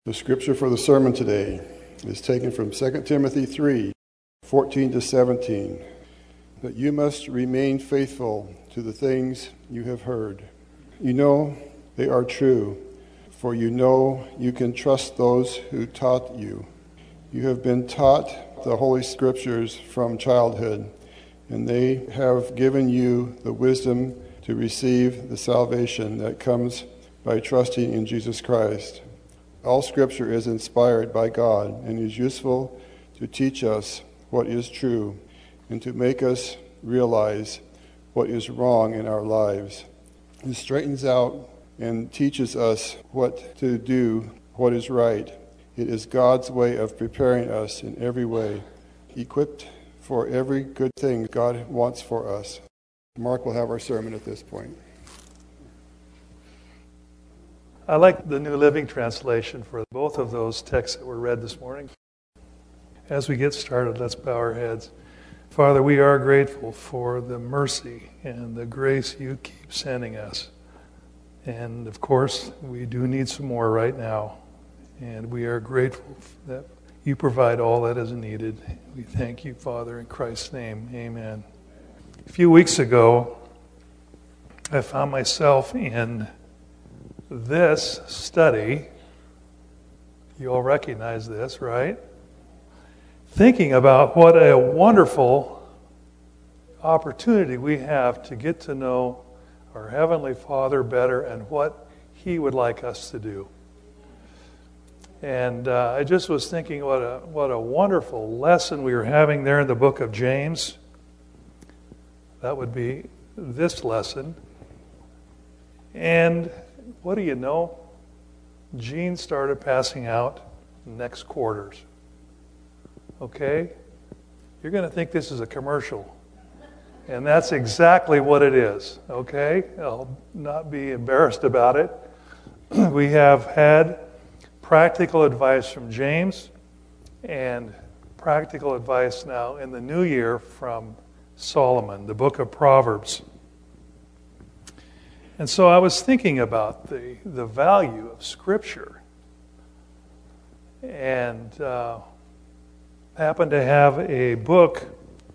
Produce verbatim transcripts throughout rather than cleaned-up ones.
The scripture for the sermon today is taken from Second Timothy three, fourteen to seventeen. But you must remain faithful to the things you have heard. You know they are true, for you know you can trust those who taught you. You have been taught the Holy Scriptures from childhood, and they have given you the wisdom to receive the salvation that comes by trusting in Jesus Christ. All Scripture is inspired by God and is useful to teach us what is true and to make us realize what is wrong in our lives. It straightens out and teaches us what to do, what is right. It is God's way of preparing us in every way, equipped for every good thing God wants for us. Mark will have our sermon at this point. I like the New Living Translation for both of those texts that were read this morning. As we get started, let's bow our heads. Father, we are grateful for the mercy and the grace you keep sending us. And of course, we do need some more right now. And we are grateful that you provide all that is needed. We thank you, Father, in Christ's name. Amen. A few weeks ago, I found myself in this study. You all recognize this, right? Thinking about what a wonderful opportunity we have to get to know our Heavenly Father better and what He would like us to do. And uh, I just was thinking what a what a wonderful lesson we were having there in the book of James. That would be this lesson. And what do you know? Gene started passing out next quarters. Okay? You're going to think this is a commercial. And that's exactly what it is. Okay? I'll not be embarrassed about it. We have had practical advice from James and practical advice now in the new year from Solomon, the book of Proverbs. And so I was thinking about the, the value of Scripture. And uh, happened to have a book,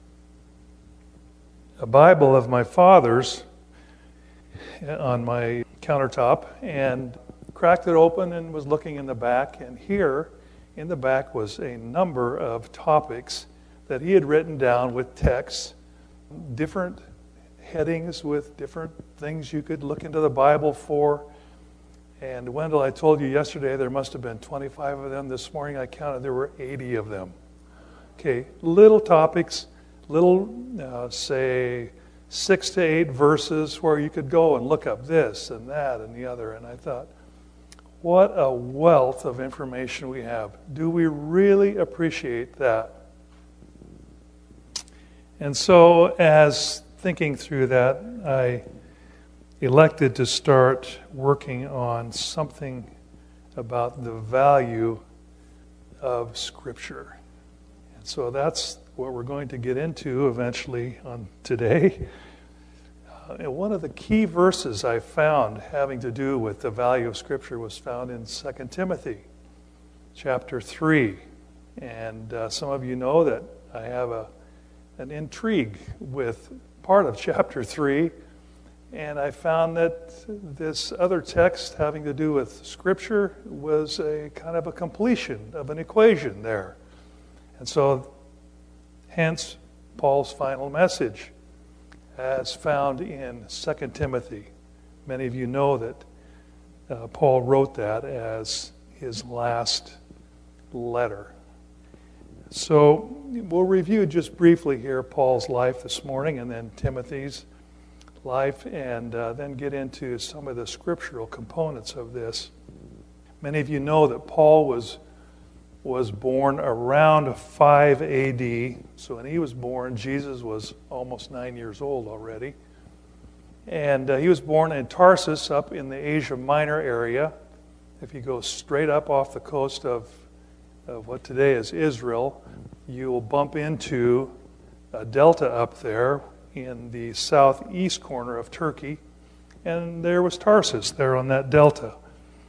a Bible of my father's on my countertop, and cracked it open and was looking in the back. And here in the back was a number of topics that he had written down with text, different headings with different things you could look into the Bible for. And Wendell, I told you yesterday there must have been twenty-five of them. This morning I counted there were eighty of them. Okay, little topics, little, uh, say, six to eight verses where you could go and look up this and that and the other. And I thought, what a wealth of information we have. Do we really appreciate that? And so as thinking through that, I elected to start working on something about the value of Scripture. And so that's what we're going to get into eventually on today. Uh, one of the key verses I found having to do with the value of Scripture was found in Second Timothy chapter three. And uh, some of you know that I have a an intrigue with part of chapter three, and I found that this other text having to do with Scripture was a kind of a completion of an equation there. And so, hence, Paul's final message as found in Second Timothy. Many of you know that uh, Paul wrote that as his last letter. So we'll review just briefly here Paul's life this morning and then Timothy's life, and uh, then get into some of the scriptural components of this. Many of you know that Paul was was born around five A D. So when he was born, Jesus was almost nine years old already. And uh, he was born in Tarsus up in the Asia Minor area. If you go straight up off the coast of of what today is Israel, you will bump into a delta up there in the southeast corner of Turkey, and there was Tarsus there on that delta.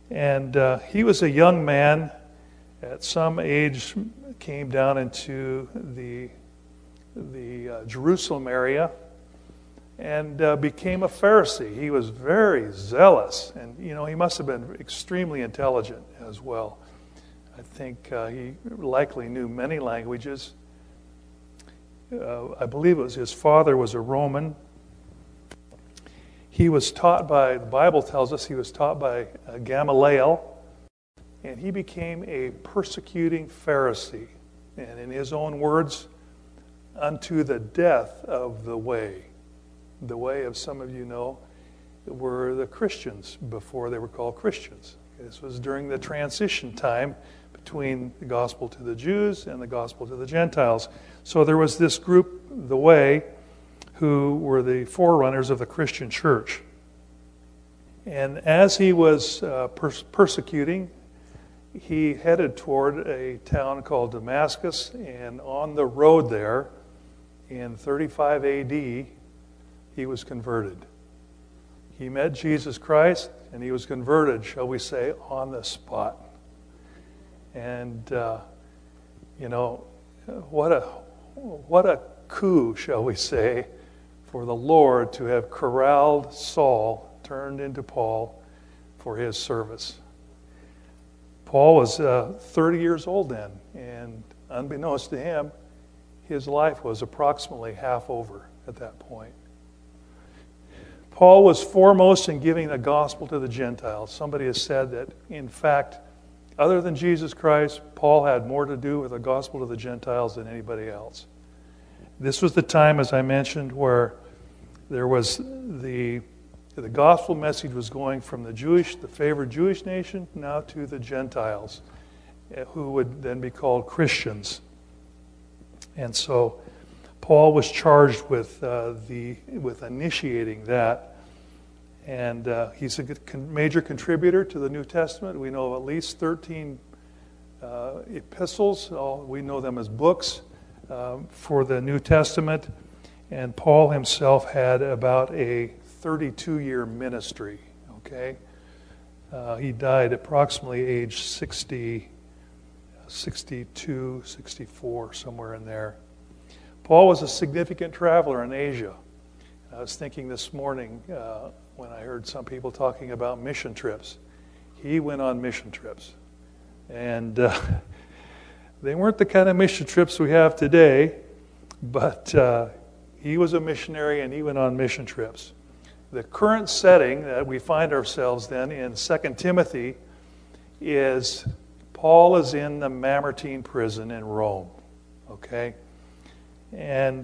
And uh, he was a young man. At some age, came down into the the uh, Jerusalem area and uh, became a Pharisee. He was very zealous, and you know he must have been extremely intelligent as well. I think uh, he likely knew many languages. Uh, I believe it was his father was a Roman. He was taught by, the Bible tells us, he was taught by uh, Gamaliel. And he became a persecuting Pharisee. And in his own words, unto the death of the way. The way, as some of you know, were the Christians before they were called Christians. This was during the transition time between the gospel to the Jews and the gospel to the Gentiles. So there was this group, the Way, who were the forerunners of the Christian church. And as he was uh, pers- persecuting, he headed toward a town called Damascus, and on the road there, in thirty-five A D, he was converted. He met Jesus Christ, and he was converted, shall we say, on the spot. And, uh, you know, what a what a coup, shall we say, for the Lord to have corralled Saul, turned into Paul, for his service. Paul was uh, thirty years old then, and unbeknownst to him, his life was approximately half over at that point. Paul was foremost in giving the gospel to the Gentiles. Somebody has said that, in fact, other than Jesus Christ, Paul had more to do with the gospel to the Gentiles than anybody else. This was the time, as I mentioned, where there was the the gospel message was going from the Jewish, the favored Jewish nation, now to the Gentiles, who would then be called Christians. And so Paul was charged with uh, the with initiating that, and uh, he's a major contributor to the New Testament. We know of at least thirteen uh, epistles. All, we know them as books um, for the New Testament, and Paul himself had about a thirty-two-year ministry. Okay, uh, he died approximately age sixty, sixty-two, sixty-four, somewhere in there. Paul was a significant traveler in Asia. I was thinking this morning uh, when I heard some people talking about mission trips. He went on mission trips. And uh, they weren't the kind of mission trips we have today, but uh, he was a missionary and he went on mission trips. The current setting that we find ourselves then in Second Timothy is Paul is in the Mamertine prison in Rome. Okay? And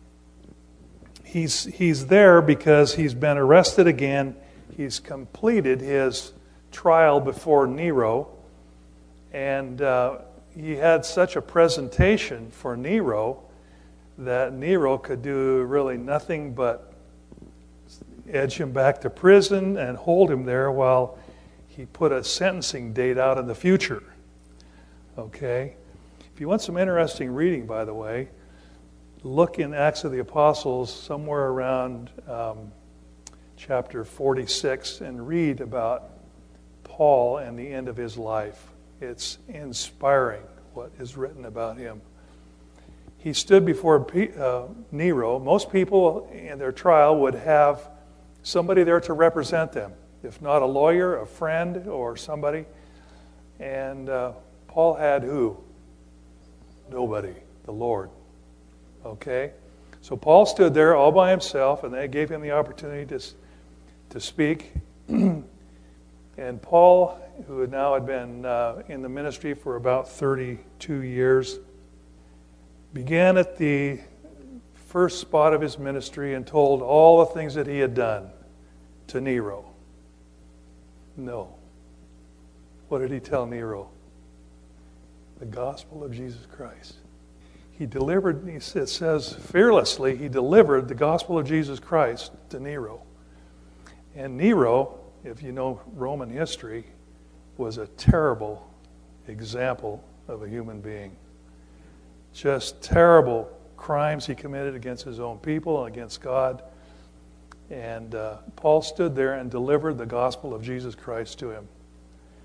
he's he's there because he's been arrested again. He's completed his trial before Nero, and uh, he had such a presentation for Nero that Nero could do really nothing but edge him back to prison and hold him there while he put a sentencing date out in the future. Okay? If you want some interesting reading, by the way, look in Acts of the Apostles somewhere around um, chapter forty-six and read about Paul and the end of his life. It's inspiring what is written about him. He stood before uh, Nero. Most people in their trial would have somebody there to represent them, if not a lawyer, a friend, or somebody. And uh, Paul had who? Nobody, the Lord. Okay? So Paul stood there all by himself, and they gave him the opportunity to, to speak. And Paul, who had now had been uh, in the ministry for about thirty-two years, began at the first spot of his ministry and told all the things that he had done to Nero. No. What did he tell Nero? The gospel of Jesus Christ. He delivered, it says fearlessly, he delivered the gospel of Jesus Christ to Nero. And Nero, if you know Roman history, was a terrible example of a human being. Just terrible crimes he committed against his own people and against God. And uh, Paul stood there and delivered the gospel of Jesus Christ to him.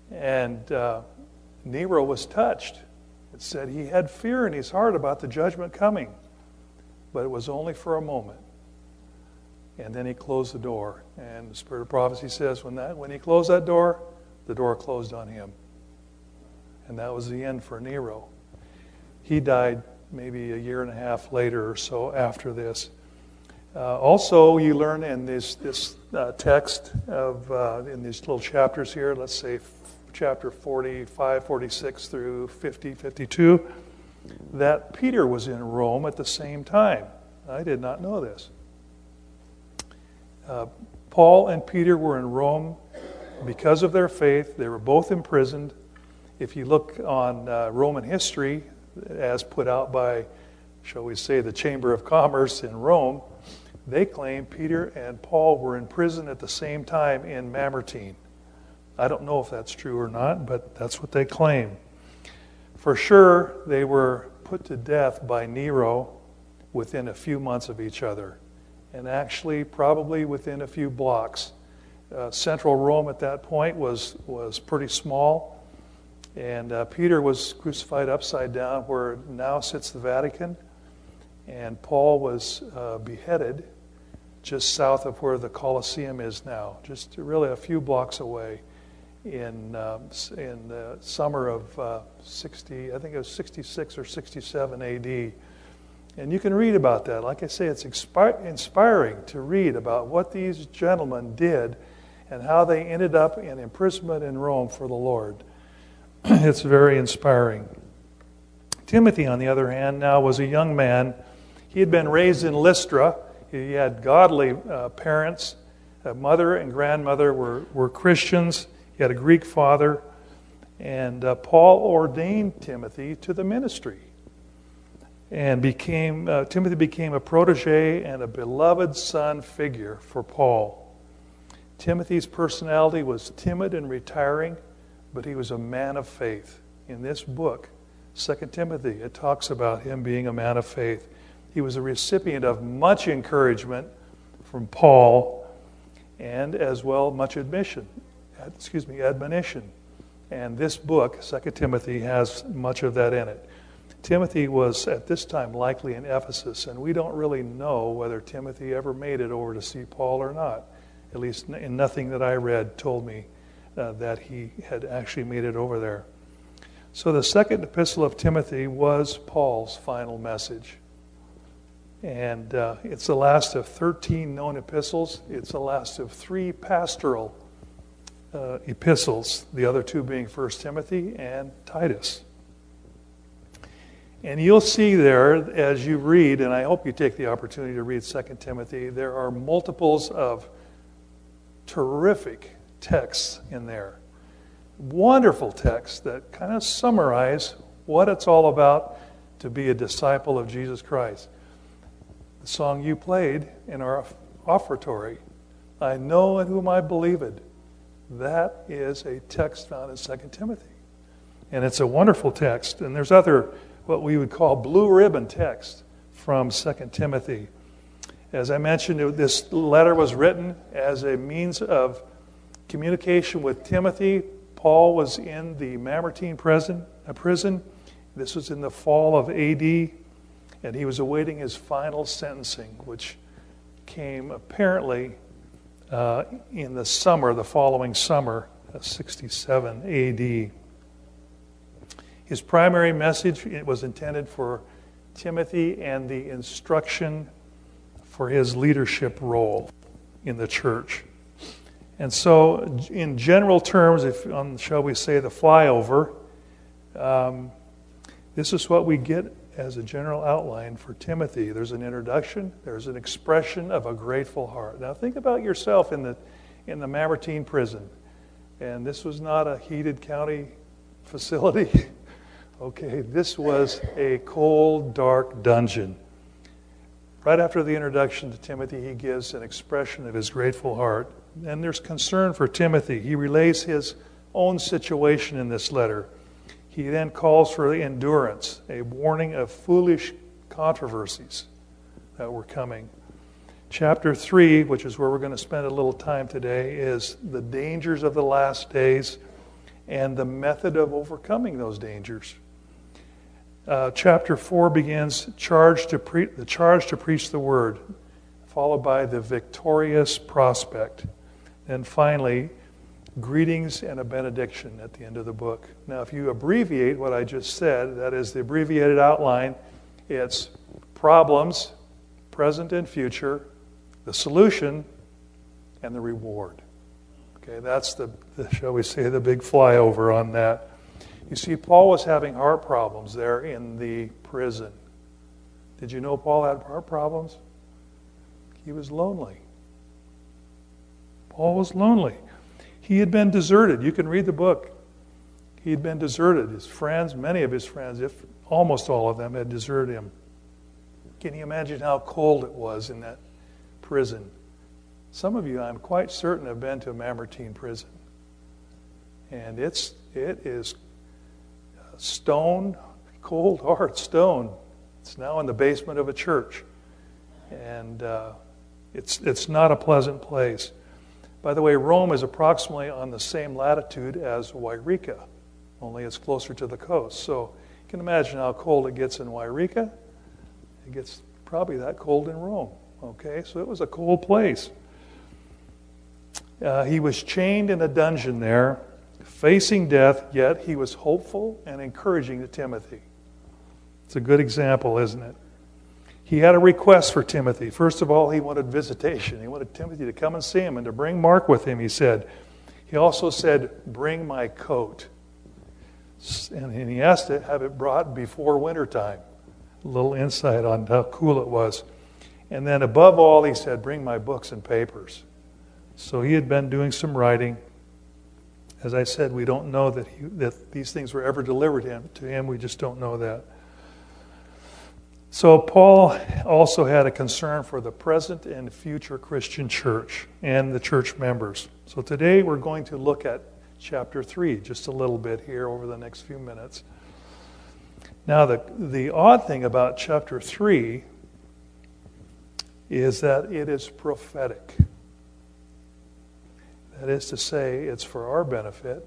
And uh, Nero was touched. It said he had fear in his heart about the judgment coming, but it was only for a moment. And then he closed the door. And the Spirit of Prophecy says when that when he closed that door, the door closed on him. And that was the end for Nero. He died maybe a year and a half later or so after this. Uh, also, you learn in this this uh, text of uh, in these little chapters here, let's say f- chapter forty-five, forty-six through fifty, fifty-two, that Peter was in Rome at the same time. I did not know this. Uh, Paul and Peter were in Rome because of their faith. They were both imprisoned. If you look on uh, Roman history, as put out by, shall we say, the Chamber of Commerce in Rome, they claim Peter and Paul were in prison at the same time in Mamertine. I don't know if that's true or not, but that's what they claim. For sure, they were put to death by Nero within a few months of each other, and actually probably within a few blocks. Uh, central Rome at that point was, was pretty small, and uh, Peter was crucified upside down where now sits the Vatican, and Paul was uh, beheaded just south of where the Colosseum is now, just really a few blocks away in uh, in the summer of uh, sixty, I think it was sixty-six or sixty-seven A D. And you can read about that. Like I say, it's expi- inspiring to read about what these gentlemen did and how they ended up in imprisonment in Rome for the Lord. It's very inspiring. Timothy, on the other hand, now was a young man. He had been raised in Lystra. He had godly uh, parents. Uh, mother and grandmother were, were Christians. He had a Greek father. And uh, Paul ordained Timothy to the ministry. And became uh, Timothy became a protege and a beloved son figure for Paul. Timothy's personality was timid and retiring, but he was a man of faith. In this book, Second Timothy, it talks about him being a man of faith. He was a recipient of much encouragement from Paul, and as well much admission, excuse me, admonition. And this book, Second Timothy, has much of that in it. Timothy was at this time likely in Ephesus, and we don't really know whether Timothy ever made it over to see Paul or not. At least in nothing that I read told me uh, that he had actually made it over there. So the second epistle of Timothy was Paul's final message. And uh, it's the last of thirteen known epistles. It's the last of three pastoral uh, epistles, the other two being First Timothy and Titus. And you'll see there, as you read, and I hope you take the opportunity to read Second Timothy, there are multiples of terrific texts in there. Wonderful texts that kind of summarize what it's all about to be a disciple of Jesus Christ. The song you played in our offertory, I know in whom I believed, that is a text found in Second Timothy. And it's a wonderful text. And there's other, what we would call blue ribbon text from Second Timothy. As I mentioned, this letter was written as a means of communication with Timothy. Paul was in the Mamertine prison. prison. This was in the fall of A D, and he was awaiting his final sentencing, which came apparently uh, in the summer, the following summer, of sixty-seven A D. His primary message it was intended for Timothy and the instruction for his leadership role in the church. And so, in general terms, if on, shall we say, the flyover, um, this is what we get as a general outline for Timothy. There's an introduction. There's an expression of a grateful heart. Now, think about yourself in the in the Mamertine prison, and this was not a heated county facility. Okay, this was a cold, dark dungeon. Right after the introduction to Timothy, he gives an expression of his grateful heart. And there's concern for Timothy. He relays his own situation in this letter. He then calls for endurance, a warning of foolish controversies that were coming. Chapter three, which is where we're going to spend a little time today, is the dangers of the last days. and the method of overcoming those dangers. Uh, chapter four begins charge to pre- the charge to preach the word, followed by the victorious prospect. And finally, greetings and a benediction at the end of the book. Now, if you abbreviate what I just said, that is the abbreviated outline, it's problems, present and future, the solution, and the reward. Okay, that's the, the, shall we say, the big flyover on that. You see, Paul was having heart problems there in the prison. Did you know Paul had heart problems? He was lonely. Paul was lonely. He had been deserted. You can read the book. He had been deserted. His friends, many of his friends, if almost all of them, had deserted him. Can you imagine how cold it was in that prison? Some of you, I'm quite certain, have been to a Mamertine prison. And it's it is stone, cold, hard stone. It's now in the basement of a church. And uh, it's it's not a pleasant place. By the way, Rome is approximately on the same latitude as Wairika, only it's closer to the coast. So you can imagine how cold it gets in Wairika. It gets probably that cold in Rome. Okay, so it was a cold place. Uh, he was chained in a dungeon there, facing death, yet he was hopeful and encouraging to Timothy. It's a good example, isn't it? He had a request for Timothy. First of all, he wanted visitation. He wanted Timothy to come and see him and to bring Mark with him, he said. He also said, bring my coat. And he asked to have it brought before wintertime. A little insight on how cool it was. And then above all, he said, bring my books and papers. So he had been doing some writing. As I said, we don't know that he, that these things were ever delivered him, to him. We just don't know that. So Paul also had a concern for the present and future Christian church and the church members. So today we're going to look at chapter three just a little bit here over the next few minutes. Now the, the odd thing about chapter three is that it is prophetic. That is to say, it's for our benefit.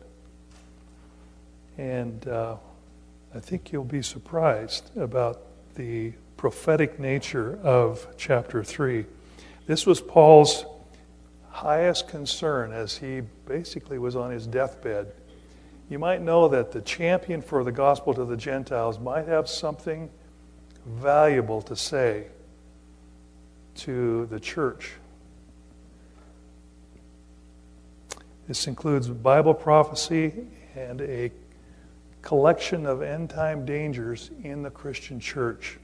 And uh, I think you'll be surprised about the prophetic nature of chapter three. This was Paul's highest concern as he basically was on his deathbed. You might know that the champion for the gospel to the Gentiles might have something valuable to say to the church. This includes Bible prophecy and a collection of end-time dangers in the Christian church.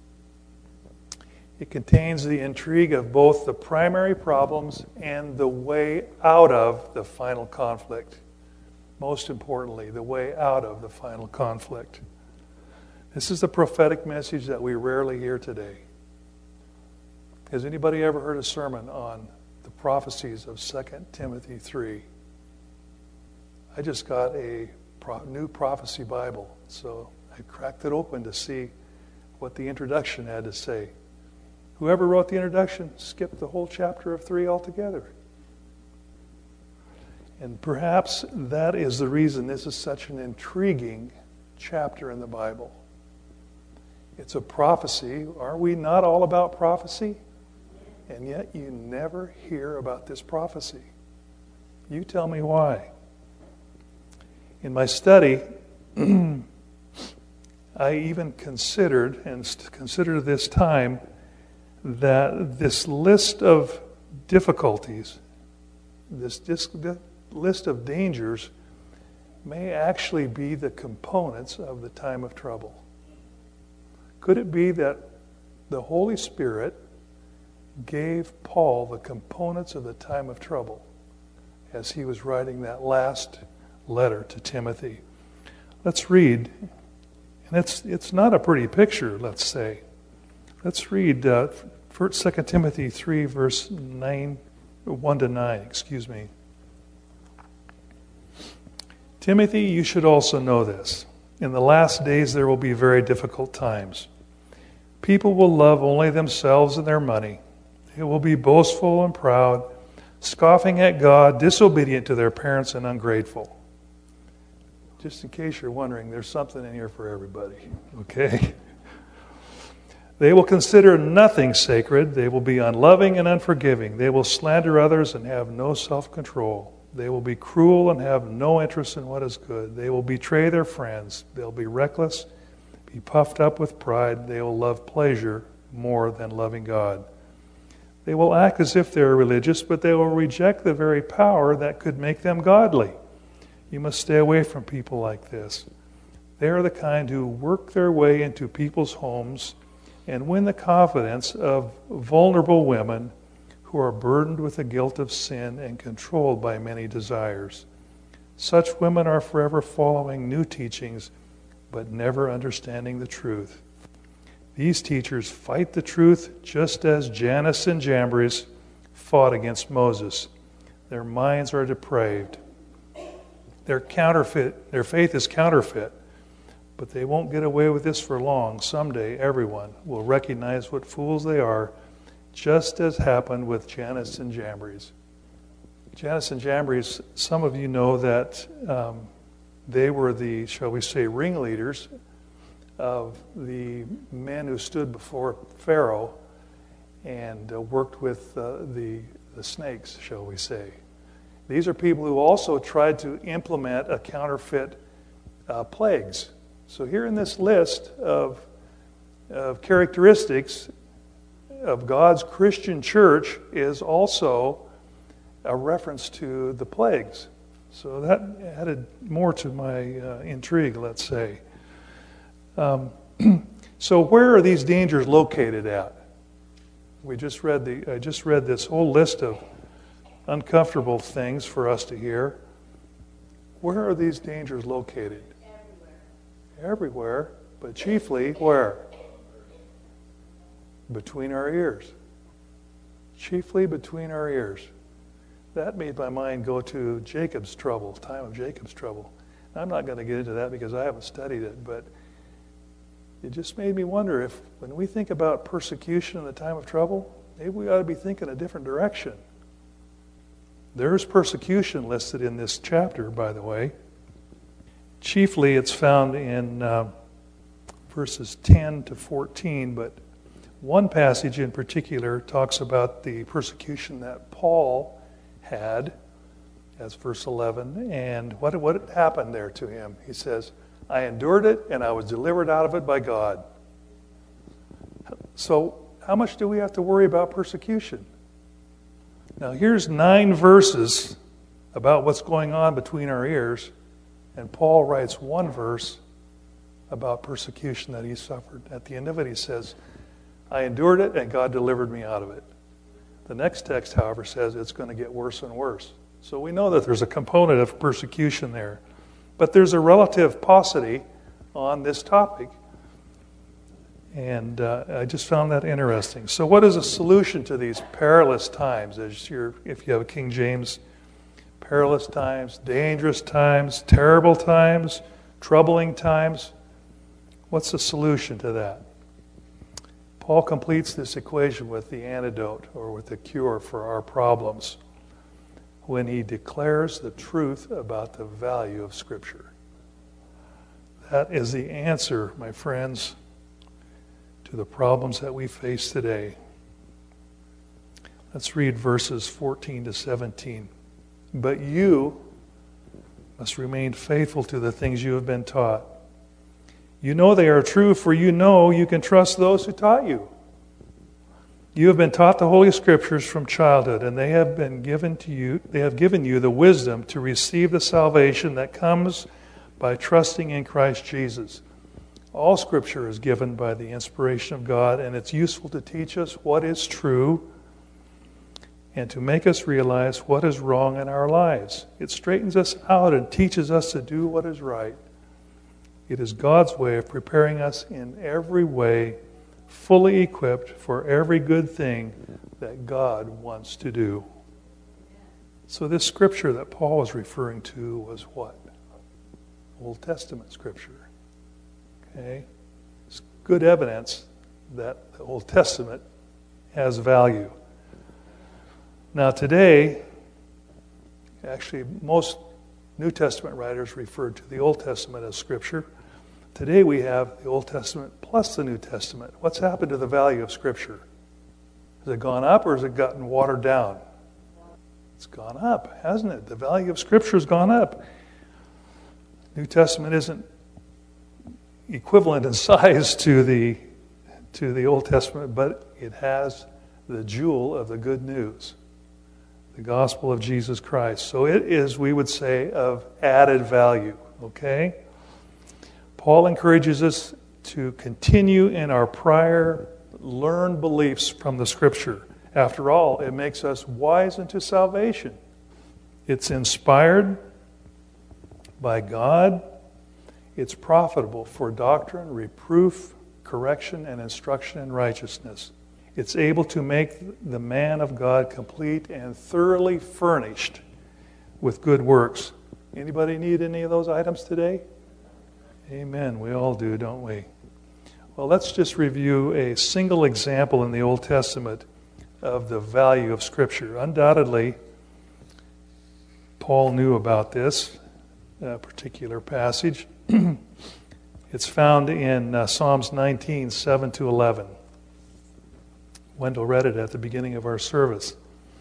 It contains the intrigue of both the primary problems and the way out of the final conflict. Most importantly, the way out of the final conflict. This is the prophetic message that we rarely hear today. Has anybody ever heard a sermon on the prophecies of Second Timothy three? I just got a new prophecy Bible, so I cracked it open to see what the introduction had to say. Whoever wrote the introduction skipped the whole chapter of three altogether. And perhaps that is the reason this is such an intriguing chapter in the Bible. It's a prophecy. Are we not all about prophecy? And yet you never hear about this prophecy. You tell me why. In my study, I even considered, and consider this time, that this list of difficulties, this, this list of dangers, may actually be the components of the time of trouble. Could it be that the Holy Spirit gave Paul the components of the time of trouble as he was writing that last letter to Timothy? Let's read. And it's it's not a pretty picture, let's say. Let's read uh, Second Timothy three, verse nine, one to nine, excuse me. Timothy, you should also know this. In the last days there will be very difficult times. People will love only themselves and their money. They will be boastful and proud, scoffing at God, disobedient to their parents, and ungrateful. Just in case you're wondering, there's something in here for everybody, okay? They will consider nothing sacred. They will be unloving and unforgiving. They will slander others and have no self-control. They will be cruel and have no interest in what is good. They will betray their friends. They'll be reckless, be puffed up with pride. They will love pleasure more than loving God. They will act as if they're religious, but they will reject the very power that could make them godly. You must stay away from people like this. They are the kind who work their way into people's homes and win the confidence of vulnerable women who are burdened with the guilt of sin and controlled by many desires. Such women are forever following new teachings, but never understanding the truth. These teachers fight the truth just as Jannes and Jambres fought against Moses. Their minds are depraved. Their counterfeit, their faith is counterfeit, but they won't get away with this for long. Someday, everyone will recognize what fools they are, just as happened with Jannes and Jambres. Jannes and Jambres, some of you know that um, they were the, shall we say, ringleaders of the men who stood before Pharaoh and uh, worked with uh, the, the snakes, shall we say. These are people who also tried to implement a counterfeit uh, plagues. So here in this list of, of characteristics of God's Christian church is also a reference to the plagues. So that added more to my uh, intrigue, let's say. Um, so where are these dangers located at? We just read the I just read this whole list of uncomfortable things for us to hear. Where are these dangers located? Everywhere. Everywhere, but chiefly where? Between our ears. Chiefly between our ears. That made my mind go to Jacob's trouble, time of Jacob's trouble. I'm not going to get into that because I haven't studied it, but it just made me wonder if when we think about persecution in the time of trouble, maybe we ought to be thinking a different direction. There's persecution listed in this chapter, by the way. Chiefly, it's found in uh, verses ten to fourteen, but one passage in particular talks about the persecution that Paul had, as verse eleven, and what, what happened there to him. He says, I endured it, and I was delivered out of it by God. So, how much do we have to worry about persecution? Now, here's nine verses about what's going on between our ears, and Paul writes one verse about persecution that he suffered. At the end of it, he says, I endured it, and God delivered me out of it. The next text, however, says it's going to get worse and worse. So we know that there's a component of persecution there. But there's a relative paucity on this topic. And uh, I just found that interesting. So what is a solution to these perilous times? As you're, if you have a King James, perilous times, dangerous times, terrible times, troubling times. What's the solution to that? Paul completes this equation with the antidote or with the cure for our problems when he declares the truth about the value of Scripture. That is the answer, my friends, to the problems that we face today. Let's read verses fourteen to seventeen. But you must remain faithful to the things you have been taught. You know they are true, for you know you can trust those who taught you. You have been taught the Holy Scriptures from childhood, and they have been given to you, they have given you the wisdom to receive the salvation that comes by trusting in Christ Jesus. All Scripture is given by the inspiration of God, and it's useful to teach us what is true and to make us realize what is wrong in our lives. It straightens us out and teaches us to do what is right. It is God's way of preparing us in every way, fully equipped for every good thing that God wants to do. So this scripture that Paul was referring to was what? Old Testament scripture. Okay? It's good evidence that the Old Testament has value. Now today, actually most New Testament writers referred to the Old Testament as Scripture. Today we have the Old Testament plus the New Testament. What's happened to the value of Scripture? Has it gone up or has it gotten watered down? It's gone up, hasn't it? The value of Scripture has gone up. New Testament isn't equivalent in size to the to the Old Testament, but it has the jewel of the good news, the gospel of Jesus Christ. So it is, we would say, of added value, okay? Paul encourages us to continue in our prior learned beliefs from the Scripture. After all, it makes us wise unto salvation. It's inspired by God. It's profitable for doctrine, reproof, correction, and instruction in righteousness. It's able to make the man of God complete and thoroughly furnished with good works. Anybody need any of those items today? Amen. We all do, don't we? Well, let's just review a single example in the Old Testament of the value of Scripture. Undoubtedly, Paul knew about this uh, particular passage. It's found in uh, Psalms nineteen, seven to eleven. Wendell read it at the beginning of our service.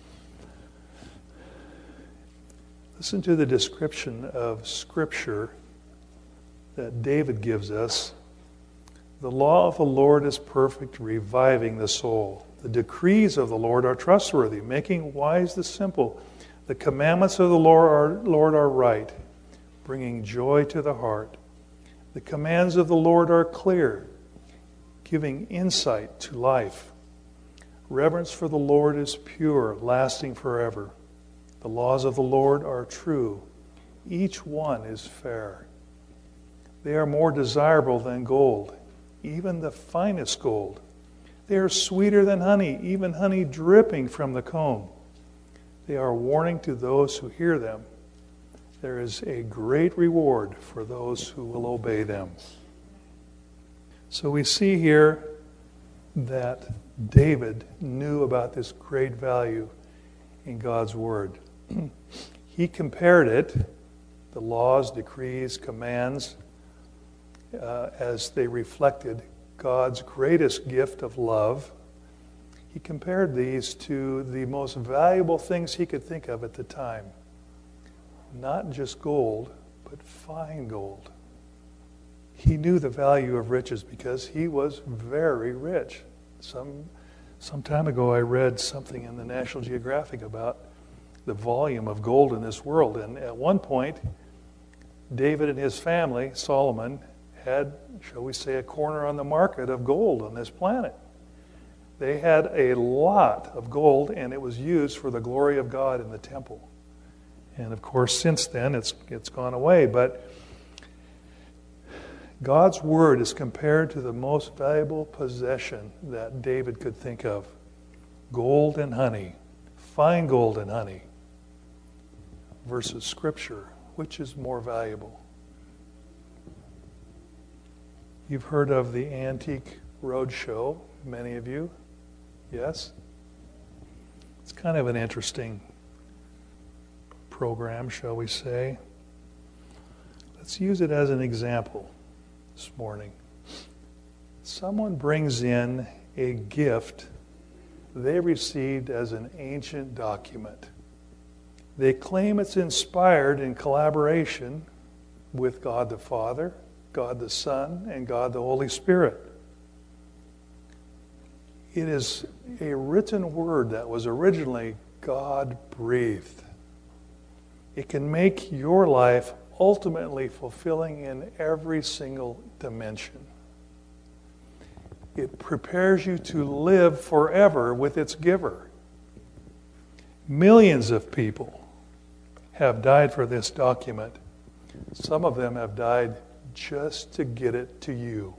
Listen to the description of Scripture that David gives us. The law of the Lord is perfect, reviving the soul. The decrees of the Lord are trustworthy, making wise the simple. The commandments of the Lord are, Lord are right, bringing joy to the heart. The commands of the Lord are clear, giving insight to life. Reverence for the Lord is pure, lasting forever. The laws of the Lord are true. Each one is fair. They are more desirable than gold, even the finest gold. They are sweeter than honey, even honey dripping from the comb. They are warning to those who hear them. There is a great reward for those who will obey them. So we see here that David knew about this great value in God's Word. He compared it, the laws, decrees, commands, uh, as they reflected God's greatest gift of love. He compared these to the most valuable things he could think of at the time. Not just gold, but fine gold. He knew the value of riches because he was very rich. Some some time ago I read something in the National Geographic about the volume of gold in this world. And at one point, David and his family, Solomon, had, shall we say, a corner on the market of gold on this planet. They had a lot of gold, and it was used for the glory of God in the temple. And of course, since then, it's it's gone away. But God's Word is compared to the most valuable possession that David could think of. Gold and honey, fine gold and honey, versus Scripture. Which is more valuable? You've heard of the Antique Roadshow, many of you. Yes? It's kind of an interesting program, shall we say. Let's use it as an example this morning. Someone brings in a gift they received as an ancient document. They claim it's inspired in collaboration with God the Father, God the Son, and God the Holy Spirit. It is a written word that was originally God-breathed. It can make your life ultimately fulfilling in every single dimension. It prepares you to live forever with its giver. Millions of people have died for this document. Some of them have died just to get it to you.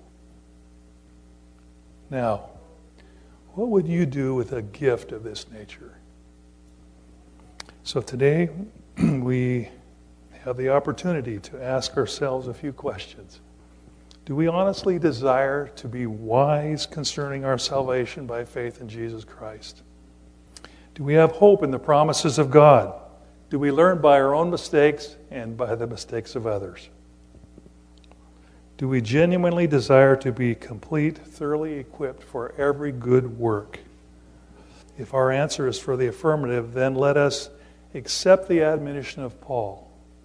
Now, what would you do with a gift of this nature? So today, we have the opportunity to ask ourselves a few questions. Do we honestly desire to be wise concerning our salvation by faith in Jesus Christ? Do we have hope in the promises of God? Do we learn by our own mistakes and by the mistakes of others? Do we genuinely desire to be complete, thoroughly equipped for every good work? If our answer is for the affirmative, then let us accept the admonition of Paul.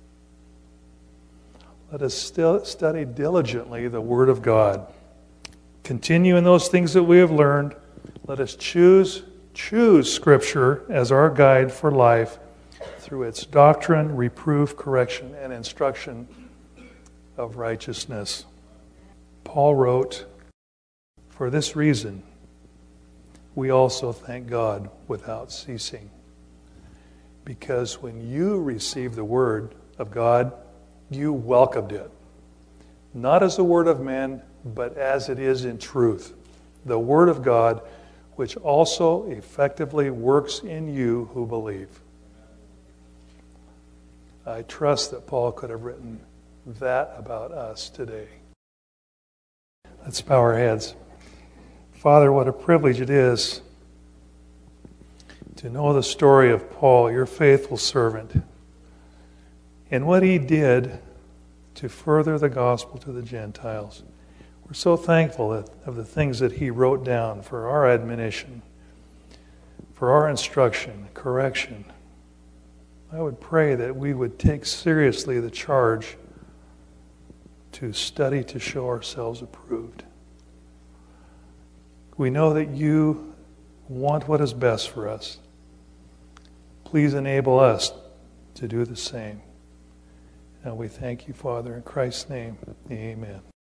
Let us still study diligently the Word of God. Continue in those things that we have learned. Let us choose, choose Scripture as our guide for life through its doctrine, reproof, correction, and instruction of righteousness. Paul wrote, "For this reason, we also thank God without ceasing." Because when you received the Word of God, you welcomed it. Not as the word of men, but as it is in truth. The Word of God, which also effectively works in you who believe. I trust that Paul could have written that about us today. Let's bow our heads. Father, what a privilege it is to know the story of Paul, your faithful servant, and what he did to further the gospel to the Gentiles. We're so thankful of the things that he wrote down for our admonition, for our instruction, correction. I would pray that we would take seriously the charge to study to show ourselves approved. We know that you want what is best for us. Please enable us to do the same. And we thank you, Father, in Christ's name. Amen.